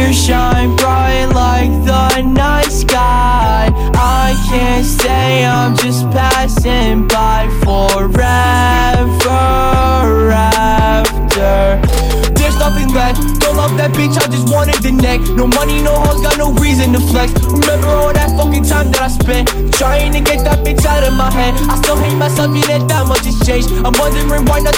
You shine bright like the night sky. I can't stay, I'm just passing by forever after. There's nothing left, don't love that bitch, I just wanted the neck. No money, no hoes, got no reason to flex. Remember all that fucking time that I spent trying to get that bitch out of my head. I still hate myself, yeah, that much has changed. I'm wondering why nothing